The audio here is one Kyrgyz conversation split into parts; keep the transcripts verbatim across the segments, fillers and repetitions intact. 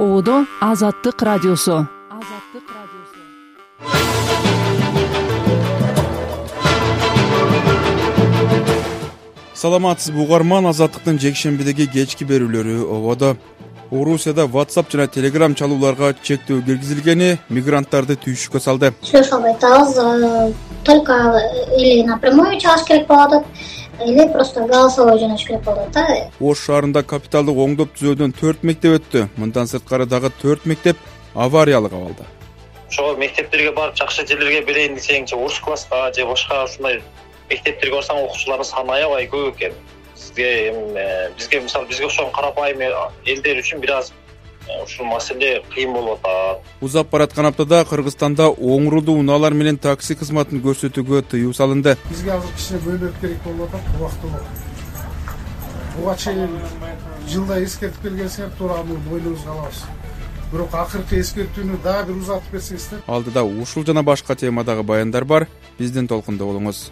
Оодо Азаттык радиосу. Саламатсызбы угарман, Азаттыктын жекшембидеги кечки берүүлөрү ободо. Орусияда WhatsApp жана Telegram чалууларга чектөө киргизилгени мигранттарды түйшүккө салды. Слышал это аз только или напрямую чалыш керек болот, или просто голосовой жөнөтүш керек болот да. Ош шаарында капиталдык оңдоп түзөөдөн төрт мектеп өттү. Мындан сырткары дагы төрт мектеп авариялык абалда. Ошол мектептерге барып жакшы жерлерге берейин десең, Орус класска же башка ушундай мектептерге барсаң окуучулардын саны аябай көп экен. Сизге бизге мисалы бизге окшогон карапайым элдер үчүн бир аз ушул маселе кыйын болуп атат. Узап бараткан аптада Кыргызстанда оң рулдуу унаалар менен такси кызматын көрсөтүүгө тыюу салынды. Бизге азыр кичине бөлөк керек болуп атат, убактылуу. Буга чейин жылда эскертип келгенсиңер, туура аны боюнубузга алабыз. Бирок акыркы эскертүүнү дагы бир узатып берсеңиздер. Алдыда ушул жана башка темадагы баяндар бар. Биздин толкунда болуңуз.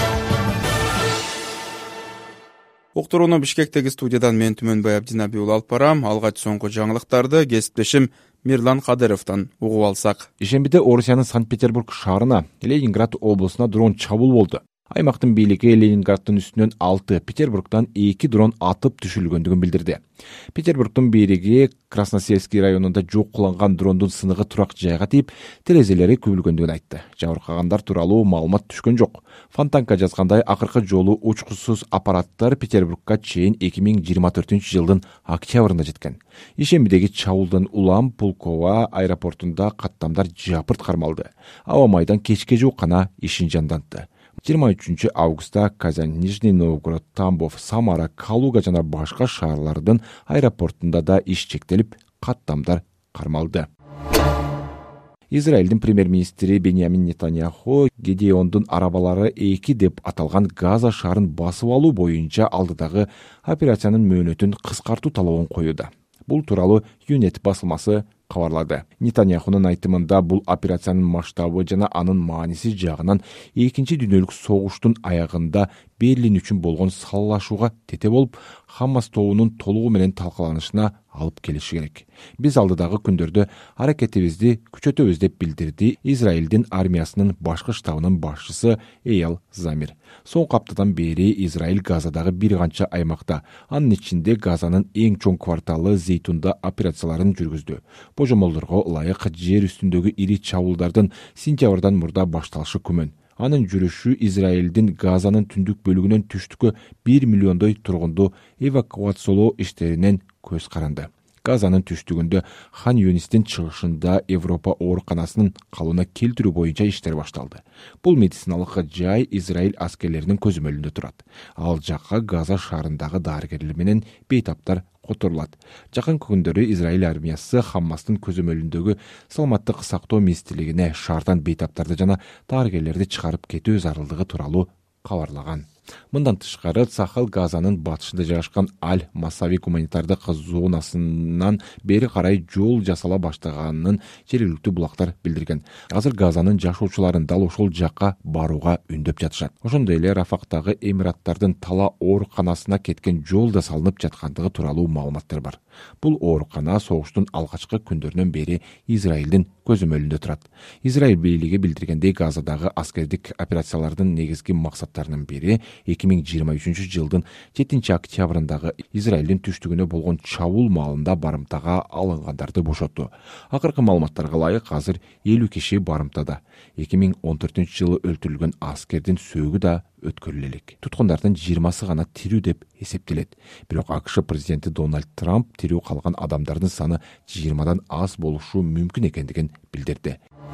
Уктурууну Бишкектеги студиядан мен Түмөнбай Абдинаби уулу алып барам. Алгач соңку жаңылыктарды кесиптешим Мирлан Кадыровдон угуп алсак. Ишембиде Орусиянын Санкт-Петербург шаарына, Ленинград облусуна дрон чабуул болду. Аймактын бийлиги Ленинграддын үстүнөн алты, Петербургдан эки дрон атып түшүрүлгөндүгүн билдирди. Петербургдун бийлиги Красносельский районунда жок кылынган дрондун сыныгы турак жайга тийип, терезелери күбүлгөндүгүн айтты. Жабыркагандар тууралуу маалымат түшкөн жок. Фонтанка жазгандай, акыркы жолу учкусуз аппараттар Петербургга чейин эки миң жыйырма төртүнчү жылдын октябрында жеткен. Ишембидеги чабуулдан улам Пулково аэропортунда каттамдар жапырт кармалды. Аба майдан кечке жук гана ишин жандантты. жыйырма үчүнчү августта Казань, Нижний Новгород, Тамбов, Самара, Калуга жана башка шаарлардын аэропортунда да иш чектелип, каттамдар кармалды. Израилдин премьер-министри Беньямин Нетаньяху Гедеондун арабалары эки деп аталган Газа шаарын басып алуу боюнча алдыдагы операциянын мөөнөтүн кыскартуу талабын коюуда. Бул тууралуу Юнет басылмасы кабарлады. Нетаньяхунун айтымында бул операциянын масштабы жана анын мааниси жагынан экинчи дүйнөлүк согуштун аягында Берлин үчүн болгон саллашууга тете болуп, Хамас тобунун толугу менен талкаланышына алып келиши керек. Биз алдыдагы күндөрдө аракетибизди күчөтөбүз деп билдирди Израилдин армиясынын башкы штабынын башчысы Эйал Замир. Соңку аптадан бери Израиль Газадагы бир канча аймакта, анын ичинде Газанын эң чоң кварталы Зейтунда операцияларын жүргүздү. Божомолдорго ылайык жер үстүндөгү ири чабуулдардын сентябрдан мурда башталышы күмөн. Анын жүрүшү Израилдин Газанын түндүк бөлүгүнөн түштүккө бир миллиондой тургунду эвакуациялоо иштеринен көз каранды. Газанын түштүгүндө Хан Юнистин чыгышында Европа ооруканасынын калыбына келтирүү боюнча иштер башталды. Бул медициналык жай Израиль аскерлеринин көзөмөлүндө турат. Ал жакка Газа шаарындагы дарыгерлер менен бейтаптар которулат. Жакын күндөрү Израиль армиясы Хаммастын көзөмөлүндөгү саламаттык сактоо министрлигине шаардан бейтаптарды жана дарыгерлерди чыгарып кетүү зарылдыгы тууралуу кабарлаган. Мындан тышкары Сахал Газанын батышында жайгашкан Аль-Масави гуманитардык зонасынан бери карай жол жасала баштаганын жергиликтүү булактар билдирген. Азыр Газанын жашоочуларын дал ошол жакка барууга үндөп жатышат. Ошондой эле Рафактагы Эмираттардын Тала ооруканасына кеткен жол да салынып жаткандыгы тууралуу маалыматтар бар. Бул оорукана согуштун алгачкы күндөрүнөн бери Израилдин көзөмөлүндө турат. Израиль бийлиги билдиргендей, Газадагы аскердик операциялардын негизги максаттарынын бири эки миң жыйырма үчүнчү жылдын жетинчи октябрындагы Израилдин түштүгүнө болгон чабуул маалында барымтага алынгандарды бошотту. Акыркы маалыматтарга ылайык азыр элүү киши барымтада. эки миң он төртүнчү жылы өлтүрүлгөн аскердин сөөгү да өткөрүлө элек. Туткундардын жыйырмасы гана тирүү деп эсептелет. Бирок АКШ президенти Дональд Трамп тирүү калган адамдардын саны жыйырмадан аз болушу мүмкүн экендигин билдирди.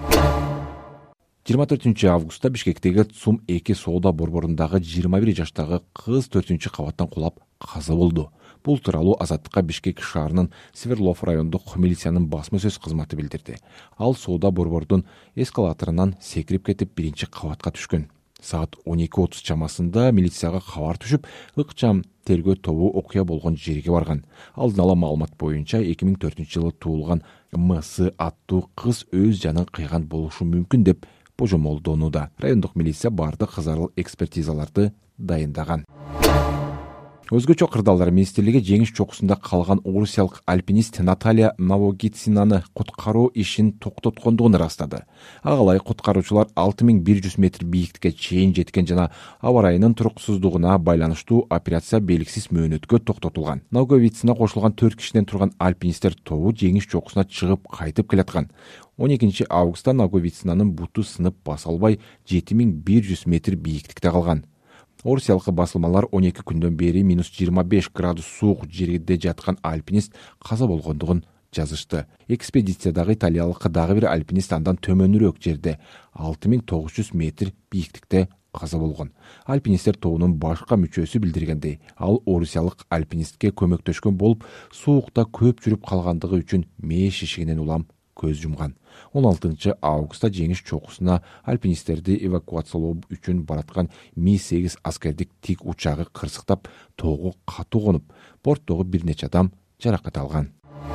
жыйырма төртүнчү августта Бишкектеги ЦУМ эки соода борборундагы жыйырма бир жаштагы кыз төртүнчү кабаттан кулап каза болду. Бул тууралуу Азаттыкка Бишкек шаарынын Сверлов райондук милициянын басма сөз кызматы билдирди. Ал соода борбордун эскалаторунан секирип кетип биринчи кабатка түшкөн. Саат он эки отуз чамасында милицияга кабар түшүп, ыкчам тергөө тобу окуя болгон жерге барган. Алдын ала маалымат боюнча эки миң төртүнчү жылы туулган МС аттуу кыз өз жанын кыйган болушу мүмкүн деп божомолдонууда. Райондук милиция бардык зарыл экспертизаларды дайындаган. Өзгөчө Кырдаалдар министрлиги жеңиш чокусунда калган орусиялык альпинист Наталья Новогицинаны куткаруу ишин токтоткондугун ырастады. Ага ылайык куткаруучулар алты миң бир жүз метр бийиктикке чейин жеткен жана аба ырайынын туруксуздугуна байланыштуу операция белгисиз мөөнөткө токтотулган. Новогицина кошулган төрт кишиден турган альпинисттер тобу жеңиш чокусуна чыгып кайтып келаткан. он экинчи августта Новогицинанын буту сынып баса албай жети миң бир жүз метр бийиктикте калган. Орусиялык басылмалар он эки күндөн бери минус жыйырма беш градус суук жерде жаткан альпинист каза болгондугун жазышты. Экспедициядагы италиялык дагы бир альпинист андан төмөнүрөөк жерде алты миң тогуз жүз метр бийиктикте каза болгон. Альпинисттер тобунун башка мүчөсү билдиргендей, ал орусиялык альпинистке көмөктөшкөн болуп, суукта көп жүрүп калгандыгы үчүн мээш ишигинен улам көз жумган. он алтынчы августта жеңиш чокусуна альпинисттерди эвакуациялоо үчүн бараткан Ми сегиз аскердик тик учагы кырсыктап, тоого катуу конуп, борттогу бир нече адам жаракат алган.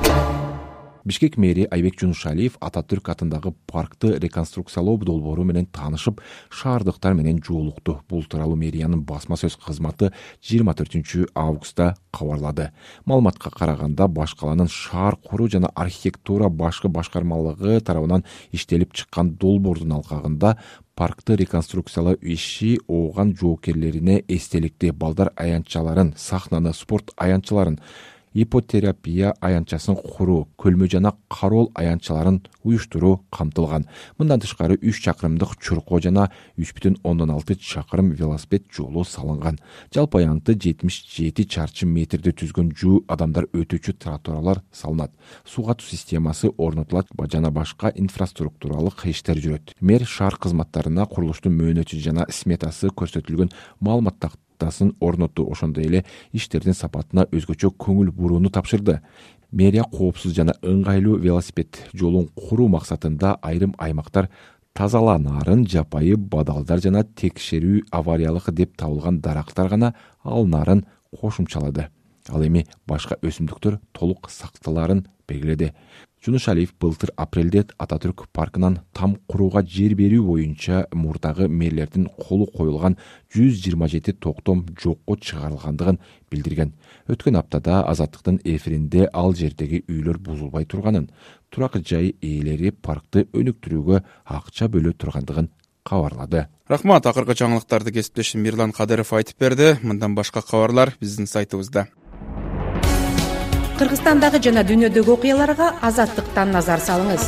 Бишкек мэри Айбек Жунушалиев Ататүрк атындагы паркты реконструкциялоо долбоору менен таанышып, шаардыктар менен жолукту. Бул тууралуу мэриянын басма сөз кызматы жыйырма төртүнчү августта кабарлады. Маалыматка караганда, баш каланын шаар куруу жана архитектура башкы башкармалыгы тарабынан иштелип чыккан долбоордун алкагында паркты реконструкциялоо иши ооган жоокерлерине эстеликти балдар аянтчаларын, сахнаны, спорт аянтчаларын, ипотерапия аянтчасын куруу, көлмө жана кароол аянтчаларын уюштуруу камтылган. Мындан тышкары үч чакырымдык чуркоо жана үч бүтүн ондон алты чакырым велосипед жолу салынган. Жалпы аянты жетимиш жети чарчы метрди түзгөн жуу адамдар өтүүчү тротуарлар салынат. Суу катуу системасы орнотулат жана башка инфраструктуралык иштер жүрөт. Мэр шаар кызматтарына курулуштун мөөнөтү жана сметасы көрсөтүлгөн маалыматтар орноту, ошондой эле иштердин сапатына өзгөчө көңүл бурууну тапшырды. Мэрия коопсуз жана ыңгайлуу велосипед жолун куруу максатында айрым аймактар тазаланаарын, жапайы бадалдар жана текшерүү авариялык деп табылган дарактар гана алынаарын кошумчалады. Ал эми башка өсүмдүктөр толук сакталаарын белгиледи. Жунушалиев былтыр апрелде Ататүрк паркынан там курууга жер берүү боюнча мурдагы мэрлердин колу коюлган жүз жыйырма жети токтом жокко чыгарылгандыгын билдирген. Өткөн аптада Азаттыктын эфиринде ал жердеги үйлөр бузулбай турганын, турак жай ээлери паркты өнүктүрүүгө акча бөлө тургандыгын кабарлады. Рахмат, акыркы жаңылыктарды кесиптешим Мирлан Кадыров айтып берди. Мындан башка кабарлар биздин сайтыбызда. Кыргызстандагы жана дүйнөдөгү окуяларга Азаттыктан назар салыңыз.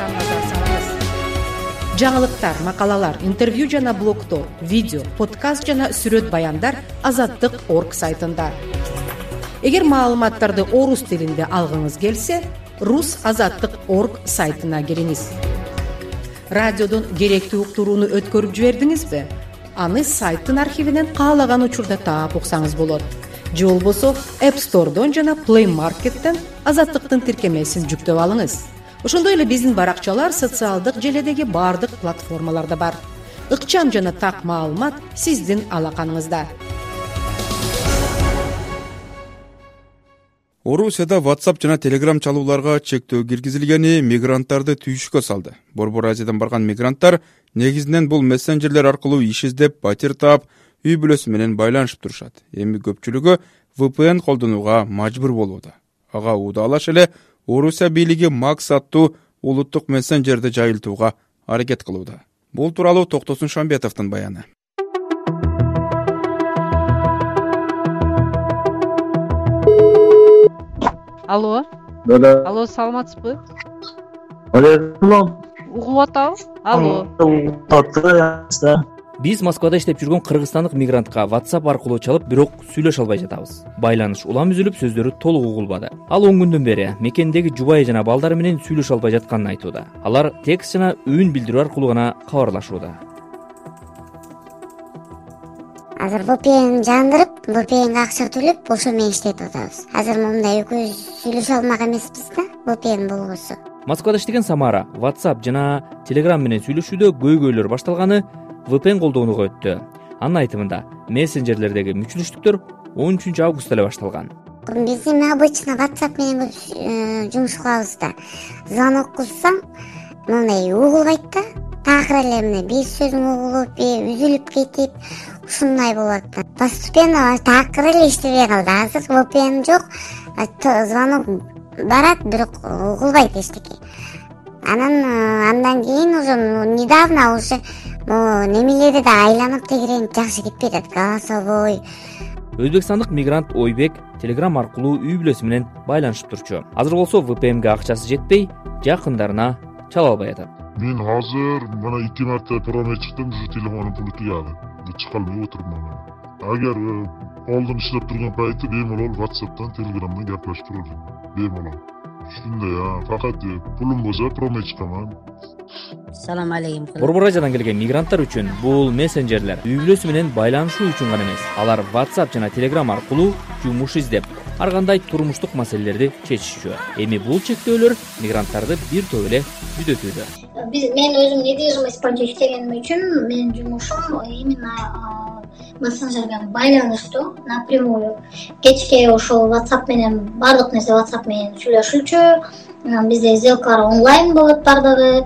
Жаңылыктар, макалалар, интервью жана блогтор, видео, подкаст жана сүрөт баяндар азаттык точка орг сайтында. Эгер маалыматтарды орус тилинде алгыңыз келсе, рус азаттык точка орг сайтына кириңиз. Радиодон керектүү уктурууну өткөрүп жибердиңизби? Аны сайттын архивинен каалаган учурда таап уксаңыз болот. Же болбосо App Store'дон жана Play Market'тен Азаттыктын тиркемесин жүктөп алыңыз. Ошондой эле биздин баракчалар социалдык желедеги бардык платформаларда бар. Ыкчам жана так маалымат сиздин алаканыңызда. Орусияда WhatsApp жана Telegram чалууларга чектөө киргизилгени мигранттарды түйшүккө салды. Борбор Азиядан барган мигранттар негизинен бул мессенджерлер аркылуу иш издеп, патир таап, үй бүлөсү менен байланышып турушат. Эми көпчүлүгү ви пи эн колдонууга мажбур болууда. Ага удаалаш эле Орусия бийлиги Макс аттуу улуттук мессенджерди жайылтууга аракет кылууда. Бул тууралуу Токтосун Шамбетовдун баяны. Алло. Да-да. Алло, саламатсызбы? Алейкум. Угуп атабы? Алло. Алло. Биз Москвада иштеп жүргөн кыргызстандык мигрантка WhatsApp аркылуу чалып, бирок сүйлөшө албай жатабыз. Байланыш улам үзүлүп, сөздөрү толук угулбады. Ал он күндөн бери мекендеги жубайы жана балдары менен сүйлөшө албай жатканын айтууда. Алар текст жана үн билдирүү аркылуу гана кабарлашууда. Азыр ви пи эн жандырып, ви пи энге акча төлөп, ошо менен иштетип атабыз. Азыр мындай экөөбүз сүйлөшө алмак эмеспиз да, ви пи эн болгосо. Москвада иштеген Самара WhatsApp жана Telegram менен сүйлөшүүдө көйгөйлөр башталганы ви пи эн колдонууга өттү. Анын айтымында, мессенджерлердеги мүчүлүштүктөр он үчүнчү августта эле башталган. Биз эми обычно WhatsApp менен жумуш кылабыз да. Звонок кылсаң, мындай угулбайт да. Такыр эле мына бир сөзүң угулуп, бир үзүлүп кетип, ушундай болот да. постепенно такыр эле иштебей калды. Азыр ви пи эн жок, звонок барат, бирок угулбайт эчтеке. Анан андан кийин уже недавно уже немелери да айланып тегеренип жакшы кетпей атат. Голосовой. Өзбекстандык мигрант Ойбек Telegram аркылуу үй бүлөсү менен байланышып турчу. Азыр болсо ви пи энге акчасы жетпей, жакындарына чала албай атат. Мен азыр мына эки марта проме чыктым, уже телефонум пулу тигады. Чыга албай отурмун. Агер колдон иштеп турган пайты бемалол WhatsApp'tan, Telegram'dan гапылашып туралым. Бемалол. Ушундай, факат пулум болсо проме чыкаман. Салам алейкум. Борбор Азиядан келген мигранттар үчүн бул мессенджерлер үй бүлөсү менен байланышуу үчүн гана эмес. Алар WhatsApp жана Telegram аркылуу жумуш издеп, ар кандай турмуштук маселелерди чечишчү. Эми бул чектөөлөр мигранттарды бир топ эле жүдөтүүдө. Биз мен өзүм недвижимость боюнча иштегеним үчүн менин жумушум именно мессенджерге байланыштуу напрямую. Кечке ошол WhatsApp менен бардык нерсе WhatsApp менен сүйлөшүлчү. Бизде сделкалар онлайн болот бардыгы.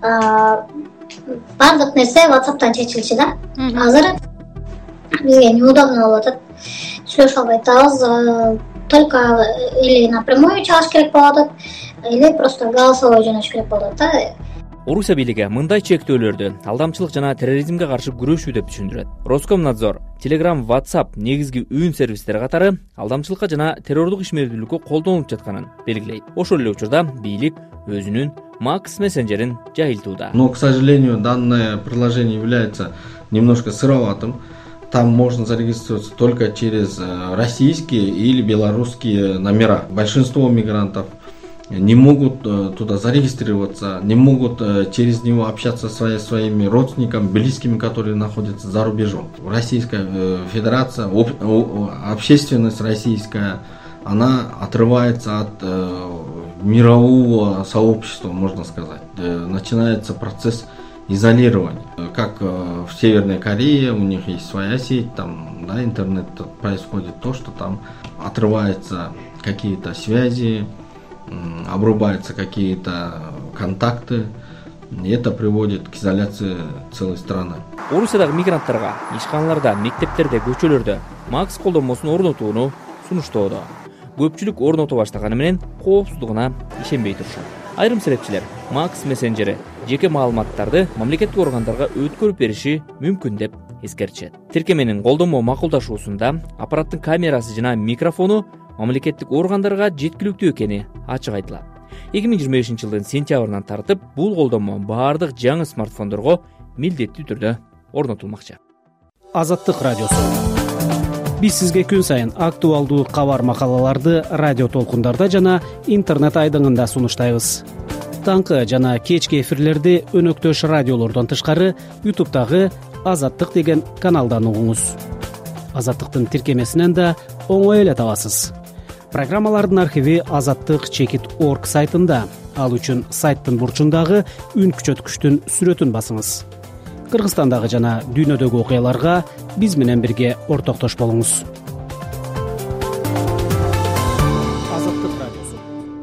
Бардык нерсе WhatsApp'тан чечилчү да. Азыр бизге неудобно болуп атат. Сүйлөшө албай атабыз. Только или напрямую чалыш керек болуп атат, или просто голосовой жөнөтүш керек болуп атат да. Орусия бийлиги мындай чектөөлөрдү алдамчылык жана терроризмге каршы күрөшүү деп түшүндүрөт. Роскомнадзор, Telegram, WhatsApp негизги үн сервистери катары алдамчылыкка жана террордук ишмердүүлүккө колдонулуп жатканын белгилейт. Ошол эле учурда бийлик өзүнүн Макс мессенджерин жайылтууда. Но, к сожалению, данное приложение является немножко сыроватым. Там можно зарегистрироваться только через российские или белорусские номера. Большинство мигрантов не могут туда зарегистрироваться, не могут через него общаться со своими родственниками, близкими, которые находятся за рубежом. Российская Федерация, общественность российская, она отрывается от мирового сообщества, можно сказать. Начинается процесс изолирования. Как в Северной Корее, у них есть своя сеть, там, да, интернет, происходит то, что там отрываются какие-то связи, обрубаются какие-то контакты, и это приводит к изоляции целой страны. Орусиядагы мигранттарга ишканаларда, мектептерде, көчөлөрдө Макс колдонмосун орнотууну сунуштоодо. Көпчүлүк орното баштаганы менен коопсуздугуна ишенбей турушат. Айрым серепчилер Макс мессенджери жеке маалыматтарды мамлекеттик органдарга өткөрүп бериши мүмкүн деп эскертишет. Тиркеменин колдонмо макулдашуусунда аппараттын камерасы жана микрофону мамлекеттик органдарга жеткиликтүү экени ачык айтылат. эки миң жыйырма бешинчи жылдын сентябрынан тартып бул колдонмо баардык жаңы смартфондорго милдеттүү түрдө орнотулмакчы. Азаттык радиосу. Биз сизге күн сайын актуалдуу кабар макалаларды радио толкундарда жана интернет айдыңында сунуштайбыз. Таңкы жана кечки эфирлерди өнөктөш радиолордон тышкары YouTube'дагы Азаттык деген каналдан угуңуз. Азаттыктын тиркемесинен да оңой эле табасыз. Программалардын архиви азаттык чекит точка орг сайтында. Ал үчүн сайттын бурчундагы үн күчөткүчтүн сүрөтүн басыңыз. Кыргызстандагы жана дүйнөдөгү окуяларга биз менен бирге ортоктош болуңуз. Азаттык радиосу.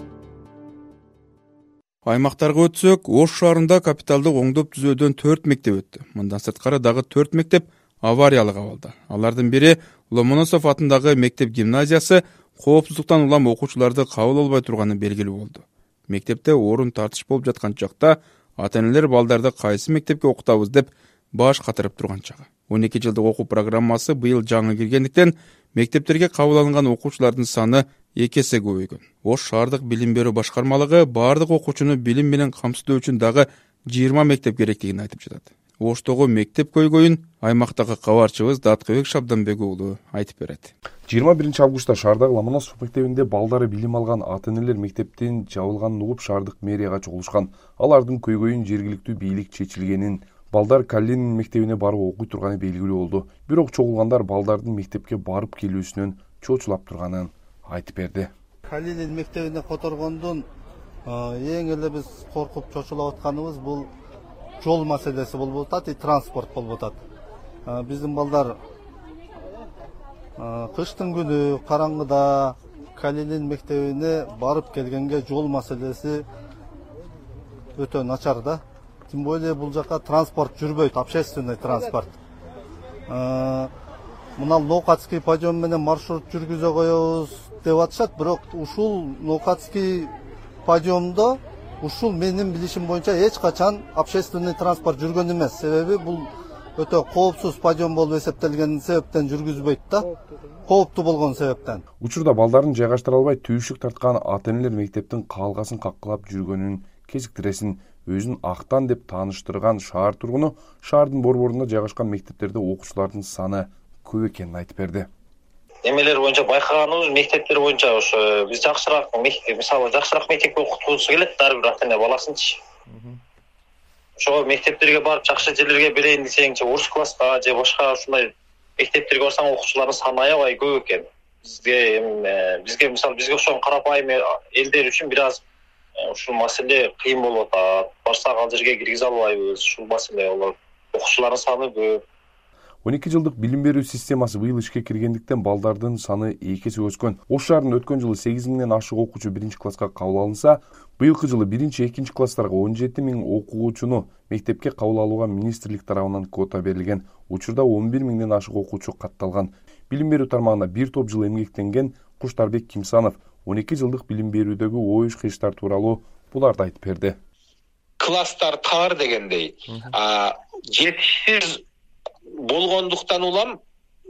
Аймактарга өтсөк, Ош шаарында капиталдык оңдоп түзөөдөн төрт мектеп өттү. Мындан сырткары дагы төрт мектеп авариялык абалда. Алардын бири Ломоносов атындагы мектеп гимназиясы коопсуздуктан улам окуучуларды кабыл албай турганы белгилүү болду. Мектепте орун тартыш болуп жаткан чакта ата-энелер балдарды кайсы мектепке окутабыз деп баш катырып турган чагы. он эки жылдык окуу программасы быйыл жаңы киргендиктен мектептерге кабыл алынган окуучулардын саны эки эсе көбөйгөн. Ош шаардык билим берүү башкармалыгы баардык окуучуну билим менен камсыздоо үчүн дагы жыйырма мектеп керектигин айтып жатат. Оштогу мектеп көйгөйүн аймактагы кабарчыбыз Даткыбек Шабданбек уулу айтып берет. жыйырма биринчи августта шаардагы Ломоносов мектебинде балдары билим алган ата-энелер мектептин жабылганын угуп шаардык мэрияга чогулушкан. Алардын көйгөйүн жергиликтүү бийлик чечилгенин, балдар Калинин мектебине барып окуй турганы белгилүү болду. Бирок чогулгандар балдардын мектепке барып келүүсүнөн чочулап турганын айтып берди. Калинин мектебине которгондон эң эле биз коркуп чочулап атканыбыз бул жол маселеси болуп атат, и транспорт болуп атат. Биздин балдар кыштын күнү караңгыда Калинин мектебине барып келгенге жол маселеси өтө начар да. Тем более бул жака транспорт жүрбөйт, общественный транспорт. мына Нокатский подъем менен маршрут жүргүзө коебуз деп атышат, бирок ушул Нокатский подъемдо ушул менин билишим боюнча эч качан общественный транспорт жүргөн эмес. Себеби бул өтө коопсуз подъем болуп эсептелген себептен жүргүзбөйт да. Кооптуу болгон себептен. Учурда балдарын жайгаштыра албай түйшүк тарткан ата-энелер мектептин калгасын каккылап жүргөнүн кезиктиресин өзүн актан деп тааныштырган шаар тургуну шаардын борборунда жайгашкан мектептерде окуучулардын саны көп экенин айтып берди. Эмелер боюнча байкаганыбыз мектептер боюнча ошо биз жакшыраак мисалы жакшыраак мектепке окуткузгусу келет ар бир ата-эне баласынчы. Ошого мектептерге барып жакшы жерлерге берейин десеңчи орус класска же башка ушундай мектептерге барсаң окуучулардын саны аябай көп экен. Бизге бизге мисалы бизге окшогон карапайым элдер үчүн бир аз ушул маселе кыйын болуп атат. Барсак ал жерге киргизе албайбыз. Ушул маселе болот. Окуучулардын саны көп. он эки жылдык билим берүү системасы быйыл ишке киргендиктен балдардын саны эки эсе өскөн. Ош шаарында өткөн жылы сегиз миңден ашык окуучу биринчи класска кабыл алынса, быйылкы жылы биринчи, экинчи класстарга он жети миң окуучуну мектепке кабыл алууга министрлик тарабынан квота берилген. Учурда он бир миңден ашык окуучу катталган. Билим берүү тармагында бир топ жыл эмгектенген Куштарбек Кимсанов он эки жылдык билим берүүдөгү ой кыйыштар тууралуу буларды айтып берди. Класстар тар дегендей, жетишсиз болгондуктан улам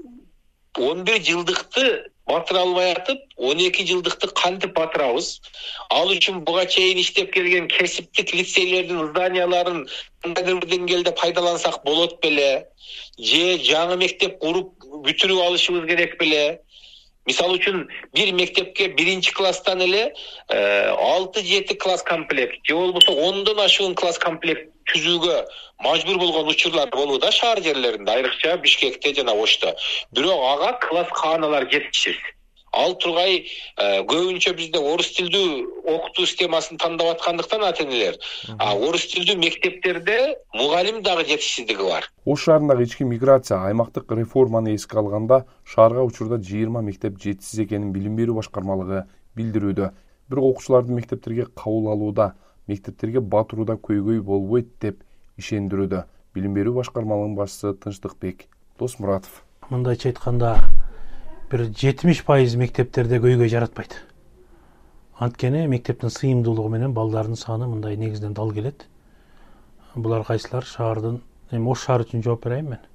он бир жылдыкты батыра албай атып, он эки жылдыкты кантип батырабыз? Ал үчүн буга чейин иштеп келген кесиптик лицейлердин зданияларын кандайдыр бир деңгээлде пайдалансак болот беле? Же жаңы мектеп куруп бүтүрүп алышыбыз керек беле? Мисалы үчүн бир мектепке биринчи класстан эле алты жети класс комплект, же болбосо ондон ашуун класс комплект түзүүгө мажбур болгон учурлар болууда шаар жерлеринде, айрыкча Бишкекте жана Ошто. Бирок ага класс кааналар жетишсиз. Ал тургай көбүнчө бизде орус тилдүү окутуу системасын тандап аткандыктан ата-энелер, а орус тилдүү мектептерде мугалим дагы жетишсиздиги бар. Ош шаарындагы ички миграция аймактык реформаны эске алганда шаарга учурда жыйырма мектеп жетишсиз экенин билим берүү башкармалыгы билдирүүдө. Бирок окуучулардын мектептерге кабыл алууда, мектептерге батырууда көйгөй болбойт деп ишендирүүдө. Билим берүү башкармалыгынын башчысы Тынчтыкбек Досмуратов. Мындайча айтканда бир жетимиш пайыз мектептерде көйгөй жаратпайт. Анткени мектептин сыйымдуулугу менен балдардын саны мындай негизден дал келет. Булар кайсылар? Шаардын, эми Ош шаары үчүн жооп берейин мен.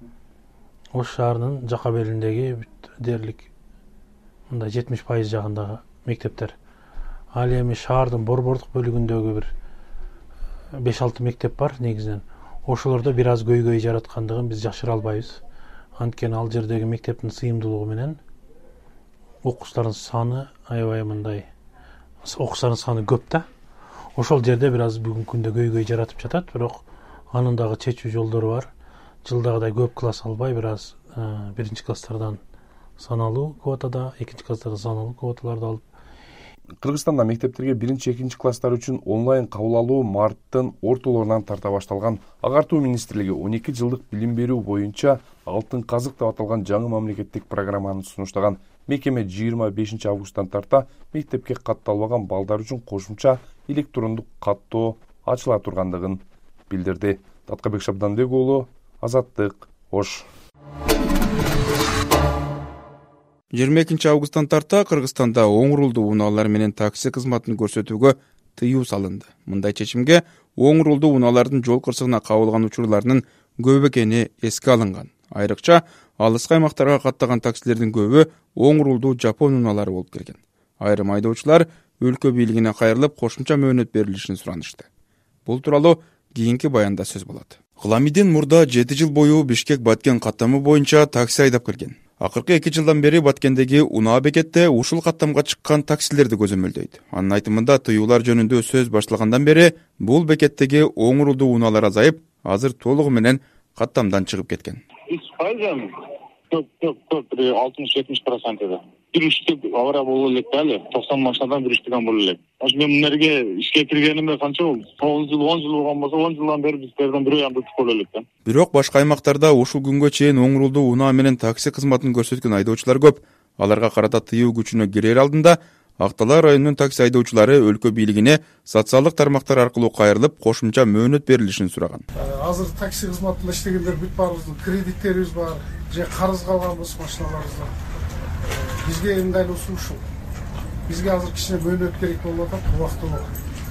Ош шаарынын жака белиндеги дээрлик мындай жетимиш пайыз жагындагы мектептер. Ал эми шаардын борбордук бөлүгүндөгү бир беш алты мектеп бар негизинен. Ошолордо бир аз көйгөй жараткандыгын биз жашыра албайбыз. Анткени ал жердеги мектептин сыйымдуулугу менен окуучулардын саны аябай мындай окуучулардын саны көп да. Ошол жерде бир аз бүгүнкү күндө көйгөй жаратып жатат, бирок анын дагы чечүү жолдору бар. Жылдагыдай көп класс албай, бир аз биринчи класстардан саналуу квотада, экинчи класстардан саналуу квоталарды алып. Кыргызстанда мектептерге биринчи, экинчи класстар үчүн онлайн кабыл алуу марттын ортолорунан тарта башталган. Агартуу министрлиги он эки жылдык билим берүү боюнча алтын казык деп аталган жаңы мамлекеттик программаны сунуштаган. Мекеме жыйырма бешинчи августтан тарта мектепке катталбаган балдар үчүн кошумча электрондук каттоо ачыла тургандыгын билдирди. Таткабек Шабданбек уулу, Азаттык, Ош. жыйырма экинчи августтан тарта Кыргызстанда оң рулдуу унаалар менен такси кызматын көрсөтүүгө тыюу салынды. Мындай чечимге оң рулдуу унаалардын жол кырсыгына кабылган учурларынын көп экени эске алынган. Айрыкча алыскы аймактарга каттаган таксилердин көбү оң рулдуу жапон унаалары болуп келген. Айрым айдоочулар өлкө бийлигине кайрылып кошумча мөөнөт берилишин суранышты. Бул тууралуу кийинки баянда сөз болот. Гыламиден мурда жети жыл бою Бишкек-Баткен каттамы боюнча такси айдап келген. Акыркы эки жылдан бери Баткендеги унаа бекетте ушул каттамга чыккан таксилерди көзөмөлдөйт. Анын айтымында тыюулар жөнүндө сөз башталгандан бери бул бекеттеги оң рулдуу унаалар азайып, азыр толугу менен каттамдан чыгып кеткен. Көп, көп, көп, алтымыш жетимиш проценти. Бир үчтүк авария болуп элек дали, токсон машинадан бир үчтүгөн болуп элек. Ошо мен мынерге ишке киргениме канча болду? тогуз жыл, он жыл болгон болсо, он жылдан бери бизтерден бирөө янда өтүп болуп элек да. Бирок башка аймактарда ушул күнгө чейин оң рулдуу унаа менен такси кызматын көрсөткөн айдоочулар көп. Аларга карата тыюу күчүнө кирер алдында Актала районунун такси айдоочулары өлкө бийлигине социалдык тармактар аркылуу кайрылып, кошумча мөөнөт берилишин сураган. Азыр такси кызматында иштегендер бүт баарыбыздын кредиттерибиз бар, же карызга алганбыз машиналарыбызды. Бизге ыңгайлуусу ушул. Бизге азыр кичине мөөнөт керек болуп атат, убактылуу.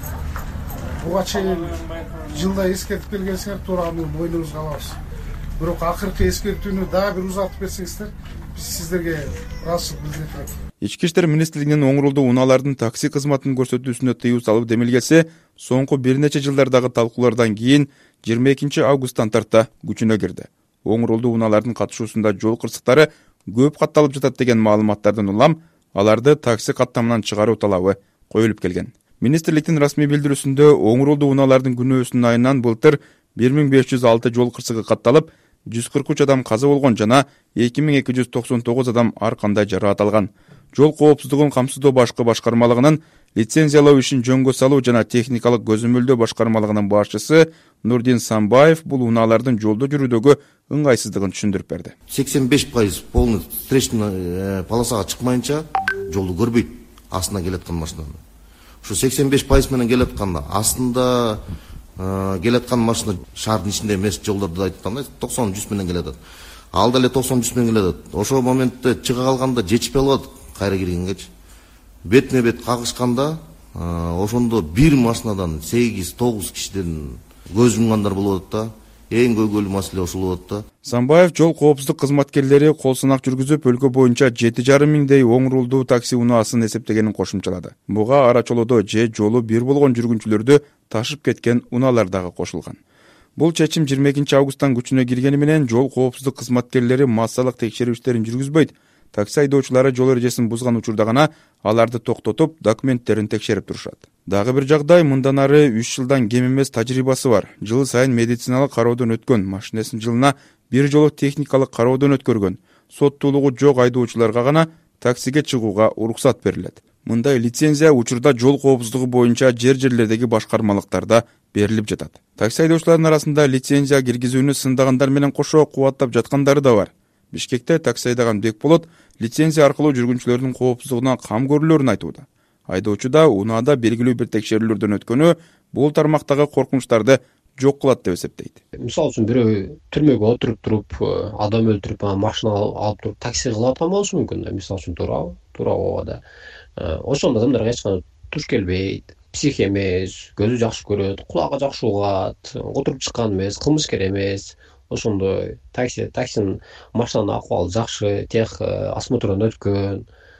Буга чейин жылда эскертип келгенсиңер, туура аны мойнубузга алабыз. Бирок акыркы эскертүүнү дагы бир узатып берсеңиздер, биз сиздерге ыраазычылык билдирет. Ички иштер министрлигинин оңрулдуу унаалардын такси кызматын көрсөтүүсүнө тыюу салуу демилгеси соңку бир нече жылдардагы талкуулардан кийин жыйырма экинчи августтан тарта күчүнө кирди. Оңрулдуу унаалардын катышуусунда жол кырсыктары көп катталып жатат деген маалыматтардан улам аларды такси каттамынан чыгаруу талабы коюлуп келген. Министрликтин расмий билдирүүсүндө оңрулдуу унаалардын күнөөсүнүн айынан былтыр бир миң беш жүз алты жол кырсыгы катталып, жүз кырк үч адам каза болгон жана эки миң эки жүз токсон тогуз адам ар кандай жараат алган. Жол коопсуздугун камсыздоо башкы башкармалыгынын лицензиялоо ишин жөнгө салуу жана техникалык көзөмөлдөө башкармалыгынын башчысы Нурдин Самбаев бул унаалардын жолдо жүрүүдөгү ыңгайсыздыгын түшүндүрүп берди. сексен беш пайыз полный встречный полосага чыкмайынча жолду көрбөйт астына келаткан машинаны. Ушу сексен беш пайыз менен келатканда астында келаткан машина шаардын ичинде эмес, жолдордо айтканда токсон жүз менен келатат. Ал деле токсон жүз менен келатат. Ошол моментте чыга калганда жетишпей калат кайра киргенгечи. Бетме бет кагышканда ошондо бир машинадан сегиз тогуз кишиден көз жумгандар болуп атат да. Эң көйгөйлүү маселе ошол болот да. Самбаев жол коопсуздук кызматкерлери кол сынак жүргүзүп, өлкө боюнча жети жарым миңдей оңрулдуу такси унаасын эсептегенин кошумчалады. Буга ара чолодо же жолу бир болгон жүргүнчүлөрдү ташып кеткен унаалар дагы кошулган. Бул чечим жыйырма экинчи августтан күчүнө киргени менен жол коопсуздук кызматкерлери массалык текшерүү иштерин жүргүзбөйт. Такси айдоочулары жол эрежесин бузган учурда гана аларды токтотуп, документтерин текшерип турушат. Дагы бир жагдай, мындан ары үч жылдан кем эмес тажрыйбасы бар. Жыл сайын медициналык кароодон өткөн, машинесин жылына бир жолу техникалык кароодон өткөргөн, соттуулугу жок айдоочуларга гана таксиге чыгууга уруксат берилет. Мындай лицензия учурда жол коопсуздугу боюнча жер-жерлердеги башкармалыктарда берилип жатат. Такси айдоочулардын арасында лицензия киргизүүнү сындагандар менен кошо кубаттап жаткандары да бар. Бишкекте такси айдаган Бекболот лицензия аркылуу жүргүнчүлөрдүн коопсуздугуна кам көрүлөрүн айтууда. Айдоочу да унаада белгилүү бир текшерүүлөрдөн өткөнү бул тармактагы коркунучтарды жок кылат деп эсептейт. Мисалы үчүн бирөө түрмөгө отуруп туруп, адам өлтүрүп, машина алып туруп такси кылып аткан болушу мүмкүн. Мисалы үчүн туура, туура ооба. Ошондо адамдарга эч кандай туш келбейт, псих эмес, көзү жакшы көрөт, кулагы жакшы угат, отуруп чыккан эмес, кылмышкер эмес. Ошондой такси, таксинин машинанын акыбалы жакшы, тех осмотрдон өткөн.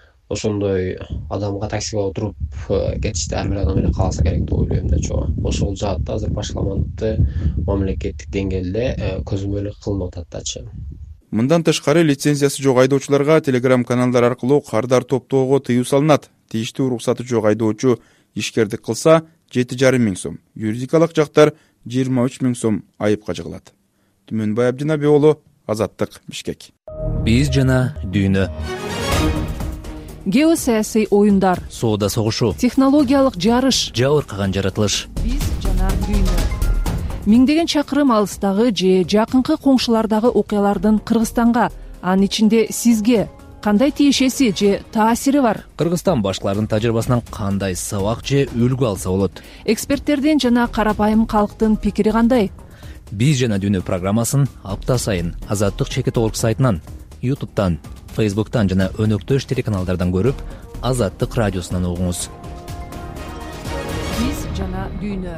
Ошондой адамга таксиге отуруп кетишти ар бир адам эле кааласа керек деп ойлойм да чоо. Ошол жаатта азыр башкармалыкты мамлекеттик деңгээлде көзөмөл кылынып атат дачы. Мындан тышкары лицензиясы жок айдоочуларга телеграм каналдар аркылуу кардар топтоого тыюу салынат. Тийиштүү уруксаты жок айдоочу ишкердик кылса жети жарым миң сом, юридикалык жактар жыйырма үч миң сом айыпка жыгылат. Түмөнбай Абдинабек уулу, Азаттык, Бишкек. Биз жана дүйнө. Геосаясий оюндар, соода согушу, технологиялык жарыш, жабыркаган жаратылыш. Биз жана дүйнө. Миңдеген чакырым алыстагы же жакынкы коңшулардагы окуялардын Кыргызстанга, анын ичинде сизге кандай тиешеси же таасири бар? Кыргызстан башкалардын тажрыйбасынан кандай сабак же үлгү алса болот? Эксперттердин жана карапайым калктын пикири кандай? Биз жана дүйнө программасын апта сайын Азаттык чекит орг сайтынан, ютубтан, фейсбуктан жана өнөктөш телеканалдардан көрүп, Азаттык радиосунан угуңуз. Биз жана дүйнө.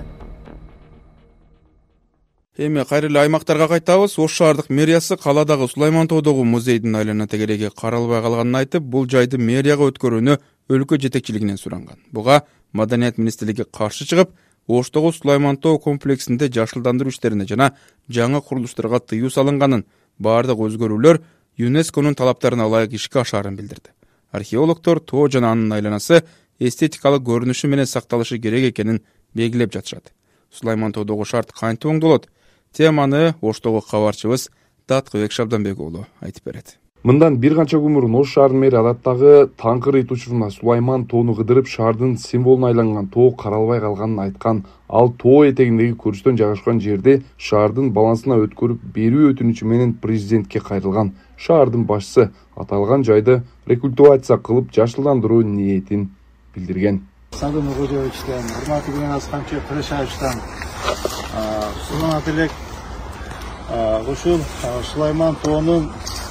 Эми кайрылуу аймактарга кайтабыз. Ош шаардык мэриясы каладагы Сулайман тоодогу музейдин айлана тегереги каралбай калганын айтып, бул жайды мэрияга өткөрүүнү өлкө жетекчилигинен суранган. Буга Маданият министрлиги каршы чыгып, Оштогу Сулайман тоо комплексинде жашылдандыруу иштерине жана жаңы курулуштарга тыюу салынганын, баардык өзгөрүүлөр ЮНЕСКОнун талаптарына ылайык ишке ашаарын билдирди. Археологдор тоо жана анын айланасы эстетикалык көрүнүшү менен сакталышы керек экенин белгилеп жатышат. Сулайман тоодогу шарт кантип оңдолот? Теманы Оштогу кабарчыбыз Таткыбек Шабданбек уулу айтып берет. Мындан бир канча күн мурун Ош шаарынын мэри адаттагы таңкы рейд учуруна Сулайман тоону кыдырып шаардын символуна айланган тоо каралбай калганын айткан. Ал тоо этегиндеги көрүстөн жайгашкан жерде шаардын балансына өткөрүп берүү өтүнүчү менен президентке кайрылган. Шаардын башчысы аталган жайды рекультивация кылып жашылдандыруу ниетин билдирген. Садым Гожевичтен, урматтуу Генас Камчы Кырышевичтен сунат элек ушул Сулайман тоонун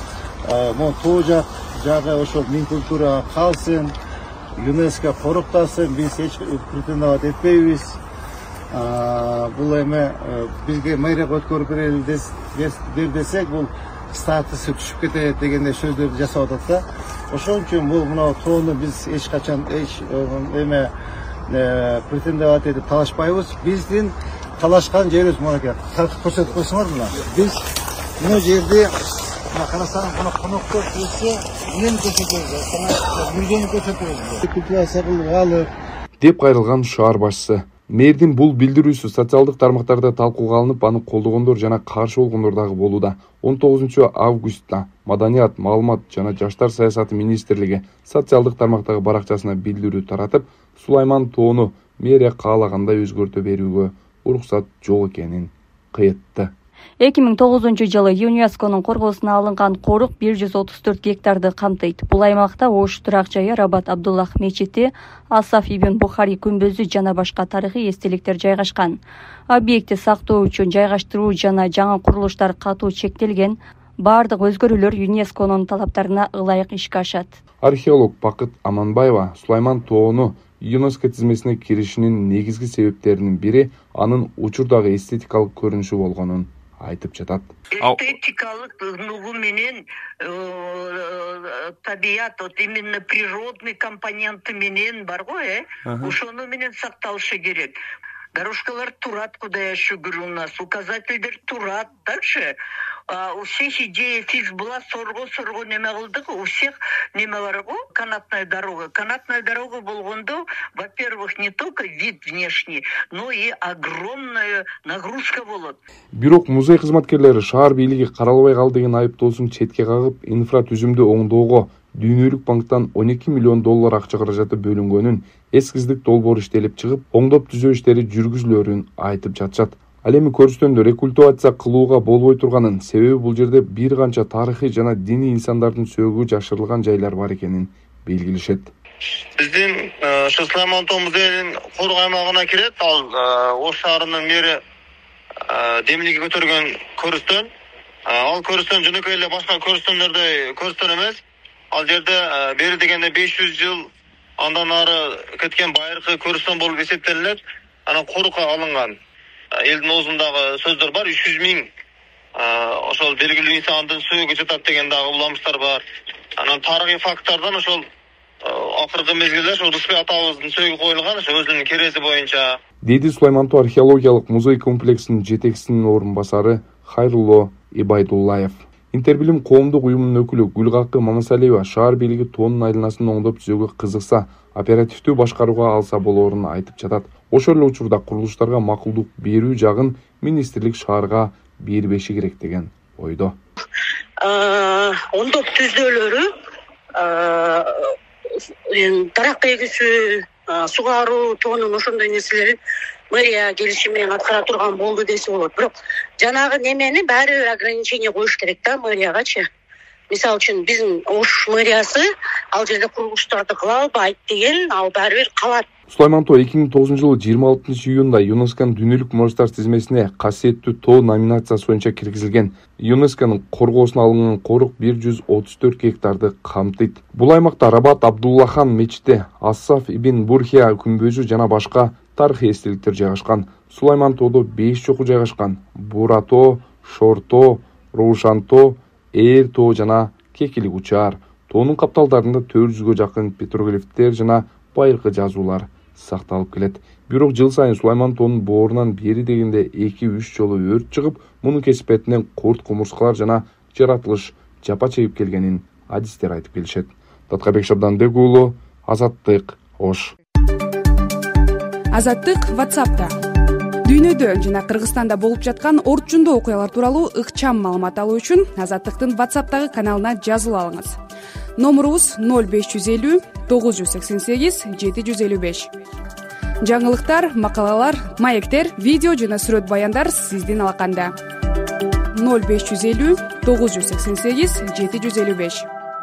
могу тоо жак жагы ошол мин культурага калсын, ЮНЕСКО короктасын, биз эч претендовать этпейбиз. Бул эме бизге мэрияга өткөрүп бер десек, бул статусы түшүп кетет дегендей сөздөрдү жасап атат да. Ошон үчүн бул мына тоону биз эч качан эч эме претендовать этип талашпайбыз. Биздин талашкан жерибиз мынакей таркып көрсөтүп койсоңор мына. Биз мына жерде мына карасаң мына коноктор келсе, эмне көрсөтөбүз? Мүргөнү көрсөтөбүз. Культурасы кылып алып деп кайрылган шаар башчысы. Мэрдин бул билдирүүсү социалдык тармактарда талкууга алынып, аны колдогондор жана каршы болгондор дагы болууда. он тогузунчу августта Маданият, маалымат жана жаштар саясаты министрлиги социалдык тармактагы баракчасына билдирүү таратып, Сулайман тоону мэрия каалагандай өзгөртө берүүгө уруксат жок экенин кыйытты. эки миң тогузунчу жылы ЮНЕСКОнун коргоосуна алынган корук бир жүз отуз төрт гектарды камтыйт. Бул аймакта Ош турак жайы, Рабат Абдуллах мечити, Асаф ибн Бухари күмбөзү жана башка тарыхый эстеликтер жайгашкан. Объектти сактоо үчүн жайгаштыруу жана жаңы курулуштар катуу чектелген. Бардык өзгөрүүлөр ЮНЕСКонун талаптарына ылайык ишке ашат. Археолог Бакыт Аманбаева Сулайман тоону ЮНЕСКО тизмесине киришинин негизги себептеринин бири анын учурдагы эстетикалык көрүнүшү болгонун айтып жатат. Эстетикалык нугу менен табият, вот именно природный компоненты менен бар го, э? Ошону менен сакталышы керек. Дорожкалар турат, куда я шүгүр у нас, указательдер турат, так же. А у всех идея фикс была, сорго-сорго неме кылдык, у всех неме бар го, канатная дорога. Канатная дорога болгондо, во-первых, не только вид внешний, но и огромная нагрузка болот. Бирок музей кызматкерлери шаар бийлиги каралбай калды деген айыптоосун четке кагып, инфратүзүмдү оңдоого Дүйнөлүк банктан он эки миллион доллар акча каражаты бөлүнгөнүн, эскиздик долбоор иштелип чыгып, оңдоп түзөө иштери жүргүзүлөрүн айтып жатышат. Ал эми көрүстөндө рекультивация кылууга болбой турганын, себеби бул жерде бир канча тарыхый жана диний инсандардын сөөгү жашырылган жайлар бар экенин белгилешет. Биздин ошо Сулайман тоо музейинин корук аймагына кирет. Ал Ош шаарынын мэри демилиги көтөргөн көрүстөн. Ал көрүстөн жөнөкөй эле башка көрүстөндөрдөй көрүстөн эмес. Ал жерде бери дегенде беш жүз жыл андан ары кеткен байыркы көрүстөн болуп эсептелинет. Анан корукка алынган элдин оозундагы сөздөр бар. үч жүз миң ошол белгилүү инсандын сөөгү жатат деген дагы уламыштар бар. Анан тарыхый факттардан ошол акыркы мезгилде ошол Рыспек атабыздын сөөгү коюлган, ошо өзүнүн керези боюнча. Деди Сулайман тоо археологиялык музей комплексинин жетекчисинин орун басары Хайрулло Ибайдуллаев. Интербилим коомдук уюмунун өкүлү Гүлгакы Мамасалиева шаар бийлиги тоонун айланасын оңдоп түзүүгө кызыкса, оперативдүү башкарууга алса болоорун айтып жатат. Ошол эле учурда курулуштарга макулдук берүү жагын министрлик шаарга бербеши керек деген ойдо. Оңдоп түзөөлөрү, дарак эгүүсү, сугаруу, тоонун ошондой нерселерин мэрия келишими менен аткара турган болду десе болот. Бирок жанагы немени баары бир ограничение коюш керек да мэриягачы. Мисалы үчүн биздин Ош мэриясы ал жерде курулуштарды кыла албайт деген, ал баары бир калат. Сулайман тоо эки миң тогузунчу жылы жыйырма алтынчы июнда ЮНЕСКонун дүйнөлүк мурастар тизмесине касиеттүү тоо номинациясы боюнча киргизилген. ЮНЕСКонун коргоосуна алынган корук бир жүз отуз төрт гектарды камтыйт. Бул аймакта Рабат Абдуллахан мечити, Асаф ибн Бурхия күмбөзү жана башка тарыхый эстеликтер жайгашкан. Сулайман тоодо беш чоку жайгашкан. Бура тоо, Шор тоо, Роушан тоо, Ээр тоо жана Кекилик учаар. Тоонун капталдарында төрт жүзгө жакын петроглифтер жана байыркы жазуулар сакталып келет. Бирок жыл сайын Сулайман тоонун боорунан бери дегенде эки үч жолу өрт чыгып, мунун кесипетинен курт кумурскалар жана жаратылыш жапа чегип келгенин адистер айтып келишет. Таткабек Шабданбек уулу, Азаттык, Ош. Азаттык WhatsApp'та. Дүйнөдө жана Кыргызстанда болуп жаткан орчундуу окуялар тууралуу ыкчам маалымат алуу үчүн Азаттыктын WhatsApp'тагы каналына жазылып алыңыз. Номурубуз ноль беш жүз элүү тогуз жүз сексен сегиз жети жүз элүү беш. Жаңылыктар, макалалар, маектер, видео жана сүрөт баяндар сиздин алаканда. ноль беш жүз элүү тогуз жүз сексен сегиз жети жүз элүү беш.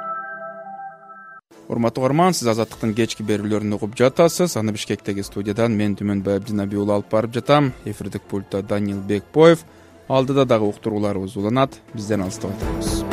Урматтуу угарман, сиз Азаттыктын кечки берүүлөрүн угуп жатасыз. Аны Бишкектеги студиядан мен Түмөнбай Абдинаби уулу алып барып жатам. Эфирдик пультта Данил Бекбоев. Алдыда дагы уктурууларыбыз уланат. Бизден алыстабай турыңыз.